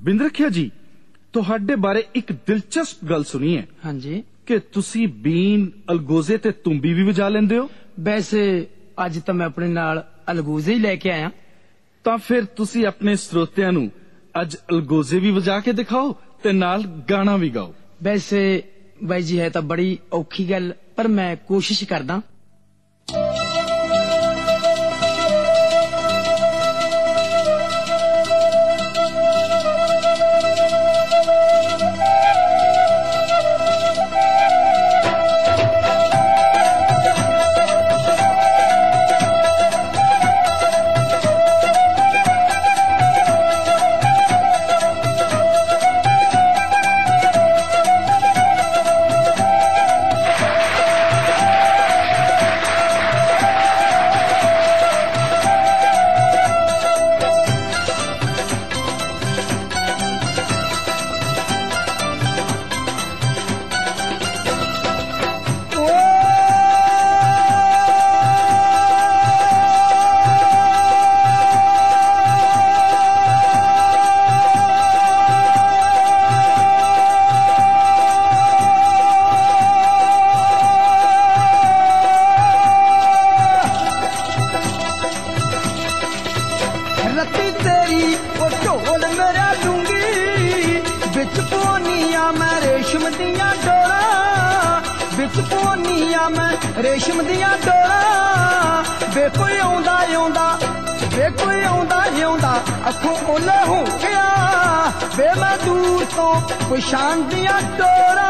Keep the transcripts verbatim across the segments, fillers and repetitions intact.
ਬਿੰਦਰਖਿਆ ਜੀ, ਤੁਹਾਡੇ ਬਾਰੇ ਇੱਕ ਦਿਲਚਸਪ ਗੱਲ ਸੁਣੀ ਹੈ। ਹਾਂਜੀ। ਕਿ ਤੁਸੀਂ ਬੀਨ, ਅਲਗੋਜ਼ੇ ਤੇ ਤੁੰਬੀ ਵੀ ਵਜਾ ਲੈਂਦੇ ਹੋ। ਵੈਸੇ ਅੱਜ ਤਾਂ ਮੈਂ ਆਪਣੇ ਨਾਲ ਅਲਗੋਜ਼ੇ ਹੀ ਲੈ ਕੇ ਆਇਆ। ਤਾਂ ਫਿਰ ਤੁਸੀਂ ਆਪਣੇ ਸਰੋਤਿਆਂ ਨੂੰ ਅੱਜ ਅਲਗੋਜ਼ੇ ਵੀ ਵਜਾ ਕੇ ਦਿਖਾਓ ਤੇ ਨਾਲ ਗਾਣਾ ਵੀ ਗਾਓ। ਵੈਸੇ ਬਾਈ ਜੀ ਹੈ ਤਾਂ ਬੜੀ ਔਖੀ ਗੱਲ, ਪਰ ਮੈਂ ਕੋਸ਼ਿਸ਼ ਕਰਦਾ। रेशम दियां डोरा बे कोई आउंदा आउंदा बे कोई आउंदा आउंदा अखों ओले हो गया बे मैं दूर तो कोई शान दियां डोरा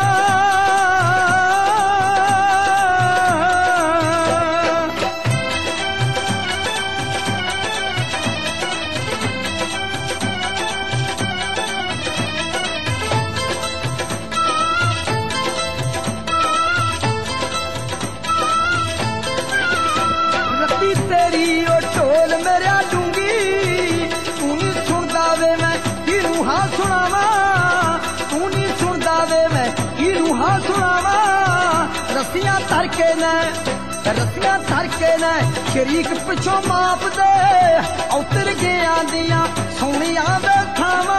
रस्सियां धर के न रस्सियां धर के न शरीक पिछों माप दे उतर गया दियां सोनिया दे थावा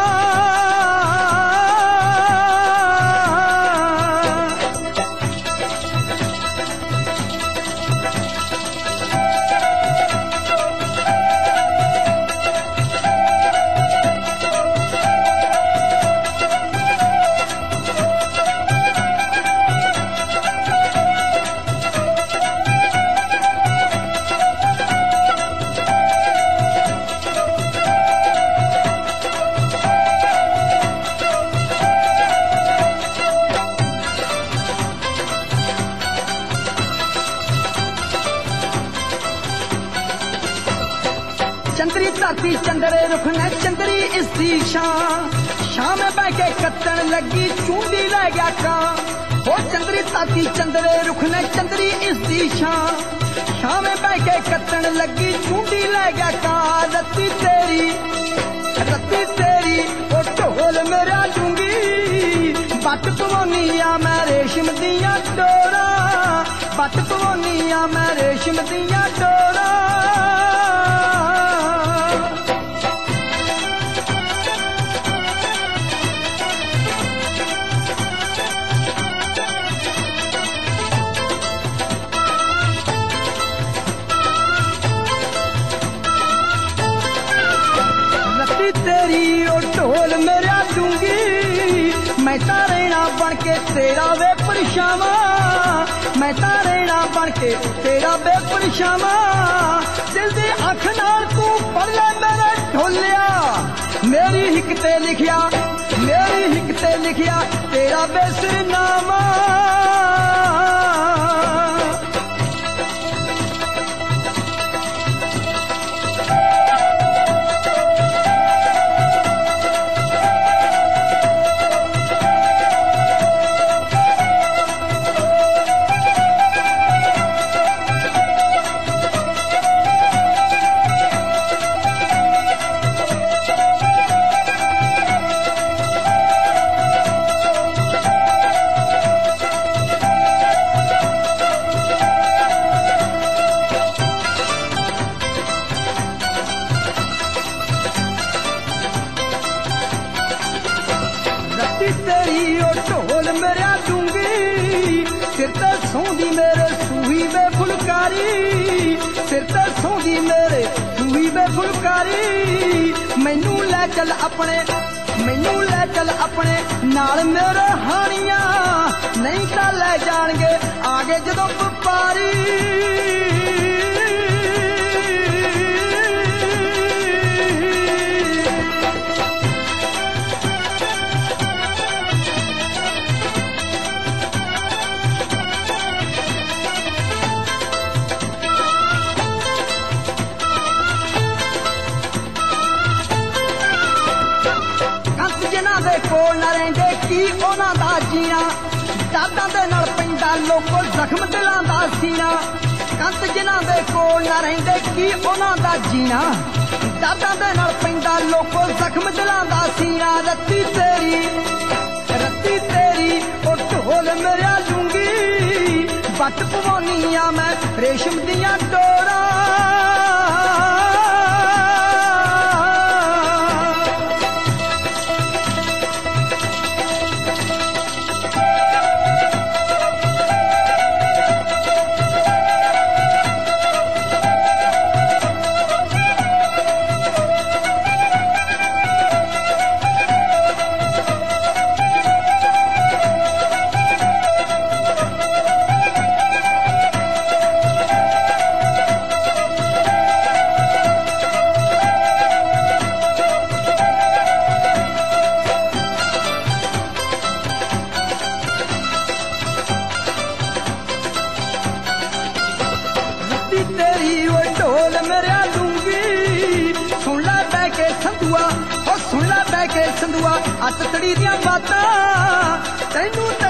चंदरी धरती चंदरे रुख ने चंदरी इसकी शान शाम में बह के कत्तन लगी चूंडी ले गया कां हो चंदरी धरती चंदरे रुख ने चंदरी इसकी शान शाम में बह के कत्तन लगी चूंडी ले गया कां रत्ती तेरी रत्ती तेरी ओ ढोल मेरा डूंगी बट पवनिया मैं रेशम दियां डोरा बट पवनिया मैं रेशम दियां डोरा तेरी ओ ढोल मेरा दूंगी मैं तारेना बन के तेरा वे परछावा मैं तारेना बन के तेरा वे परछावा दिल दी अख नाल तू पढ़ ले मेरे ढोलिया मेरी हिक ते लिखिया मेरी हिक ते लिखिया तेरा बेसरनामा ਸੌਂਦੀ ਮੇਰੇ ਸੂਈ ਵੇ ਫੁਲਕਾਰੀ, ਸਿਰ ਤੇ ਸੌਂਦੀ ਮੇਰੇ ਸੂਈ ਵੇ ਫੁਲਕਾਰੀ। ਮੈਨੂੰ ਲੈ ਚੱਲ ਆਪਣੇ, ਮੈਨੂੰ ਲੈ ਚੱਲ ਆਪਣੇ ਨਾਲ ਮੇਰੇ ਹਾਣੀਆਂ, ਨਹੀਂ ਤਾਂ ਲੈ ਜਾਣਗੇ ਆਗੇ ਜਦੋਂ ਵਪਾਰੀ। ਜਿਨ੍ਹਾਂ ਦੇ ਕੋਲ ਨਾ ਰਹਿੰਦੇ ਕੀ ਉਹਨਾਂ ਦਾ ਜੀਣਾ, ਦਾਦਾਂ ਦੇ ਨਾਲ ਪੈਂਦਾ ਲੋਕੋ ਜ਼ਖਮ ਦਿਲਾਂ ਦਾ ਸੀਨਾ। ਕੰਤ ਜਿਨ੍ਹਾਂ ਦੇ ਕੋਲ ਨਾ ਰਹਿੰਦੇ ਕੀ ਉਹਨਾਂ ਦਾ ਜੀਣਾ, ਦਾਦਾਂ ਦੇ ਨਾਲ ਪੈਂਦਾ ਲੋਕੋ ਜ਼ਖਮ ਦਿਲਾਂ ਦਾ ਸੀਨਾ। ਰੱਤੀ ਤੇਰੀ, ਰੱਤੀ ਤੇਰੀ ਉਹ ਢੋਲ ਮੇਰਿਆ ਲੂੰਗੀ, ਵੱਟ ਪਵਾਉਣੀ ਆ ਮੈਂ ਰੇਸ਼ਮ ਦੀਆਂ ਡੋਰਾਂ। ਤੇਰੀ ਉਹ ਢੋਲ ਮੇਰਿਆ ਲੂੰਗੀ, ਸੁਣ ਲੈ ਬਹਿ ਕੇ ਸੰਧੂਆ, ਉਹ ਸੁਣ ਲੈ ਬਹਿ ਕੇ ਸੰਧੂਆ, ਅੱਤ ਤੜੀ ਦੀਆਂ ਬਾਤਾਂ ਤੈਨੂੰ